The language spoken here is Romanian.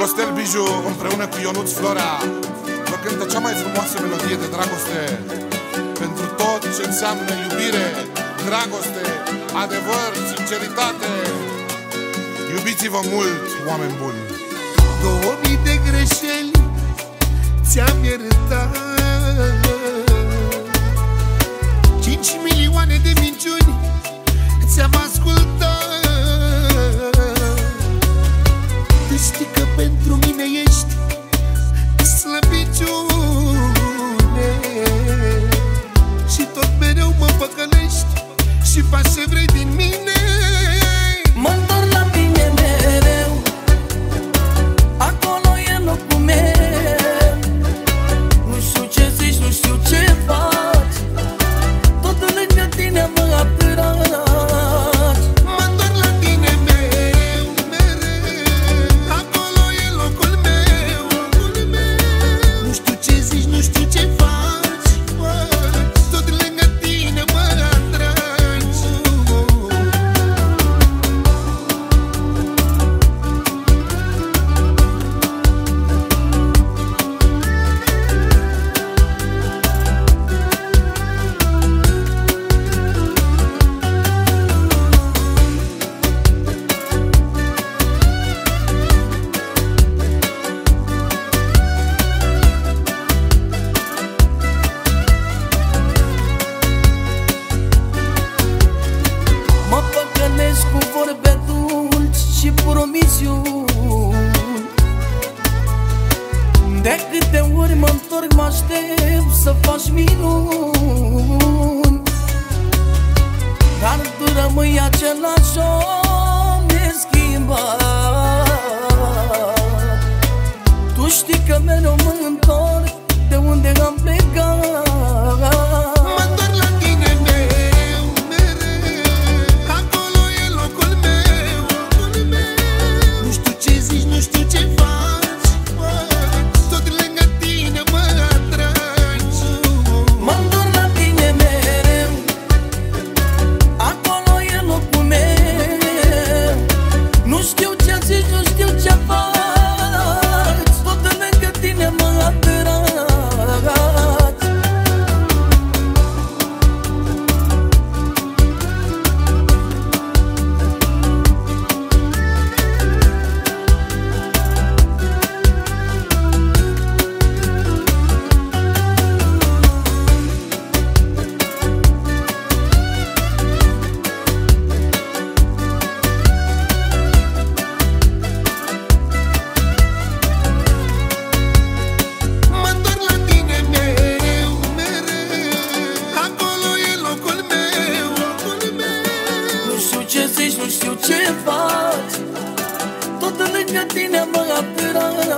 Costel Biju împreună cu Ionuț Florea vă cântă cea mai frumoasă melodie de dragoste pentru tot ce înseamnă iubire, dragoste, adevăr, sinceritate. Iubiți-vă mult, oameni buni! 2000 de greșeli ți-am iertat, 5 milioane de minciuni ți-am ascultat. Tu știi că pentru mine ești slăbiciune și tot mereu mă păcălești și faci ce vrei din mine. Mă-ntorc la tine mereu, acolo e locul meu. Nu știu ce zici, nu știu ce faci, tot lângă tine mă apărați. Mă-ntorc la tine mereu, mereu, acolo e locul meu. Nu știu ce zici, nu știu ce faci, tot lângă tine mă atragi. Mă păcănesc cu vorbe dulci și promisiuni. De câte ori mă-ntorc, mă aștept să faci minuni, dar tu rămâi același om neschimbat. Tu știi că mereu mă întorc de unde am plecat. Mă-ntorc la tine mereu, mereu, acolo e locul meu. Nu știu ce zici, nu știu ce faci, tot lângă tine mă atragi. Mă-ntorc la tine mereu, acolo e locul meu. Nu știu ce zici, nu știu ce faci, tot lângă tine mă atragi. Mă-ntorc la tine mereu, mereu, acolo e locul meu. Nu știu ce zici, nu știu ce faci, tot lângă tine mă atragi.